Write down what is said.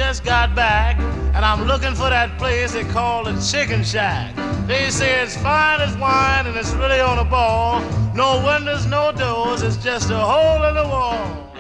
just got back, and I'm looking for that place they call the Chicken Shack. They say it's fine as wine and it's really on a ball. No windows, no doors, it's just a hole in the wall.